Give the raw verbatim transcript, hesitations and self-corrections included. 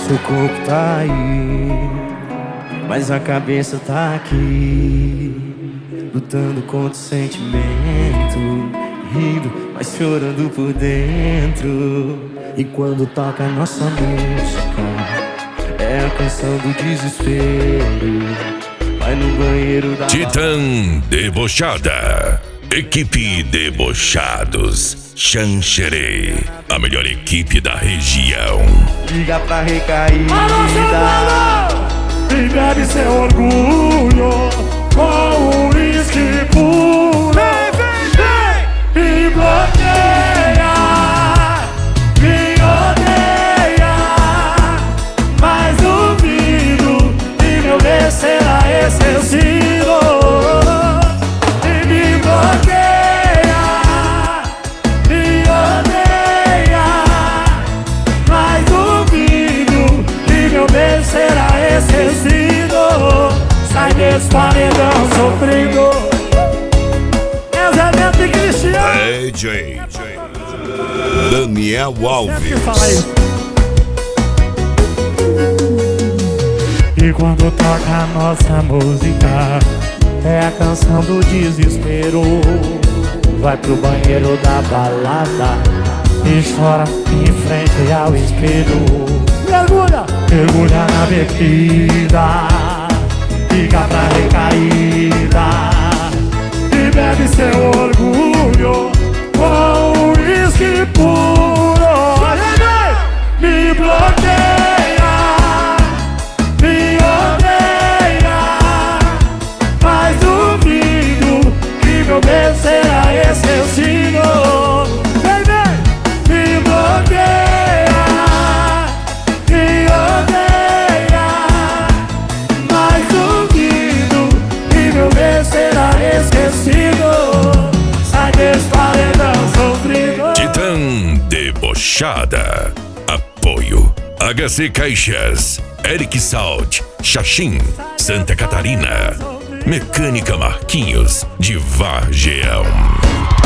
Seu corpo tá aí, mas a cabeça tá aqui, lutando contra o sentimento, rindo, mas chorando por dentro. E quando toca a nossa música, é a canção do desespero. Vai no banheiro da Titã Debochada. Equipe Debochados Xanxerê, a melhor equipe da região. Liga pra recaída e bebe seu orgulho com o uísque puro. Vem, vem, vem! E bloqueia, me odeia, mas duvido que meu bem será esquecido. E me bloqueia, me odeia, mas duvido que meu bem será esquecido. Sai desse paredão sofrido. É o Zé Neto e Cristiano. D J Daniel Alves. Fala aí. E quando toca a nossa música, é a canção do desespero. Vai pro banheiro da balada e chora em frente ao espelho. Mergulha, mergulha na bebida, fica pra recaída e bebe seu orgulho com o uísque puro. Me bloqueia, me odeia, mas duvido que meu bem será esquecido. Vem, vem! Me bloqueia, me odeia, mas duvido que meu bem será esquecido. Sai desse paredão sofrido. Titã Debochada. Apoio H C Caixas, Eric Salt, Xaxim, Santa Catarina, Mecânica Marquinhos, de Vargeão.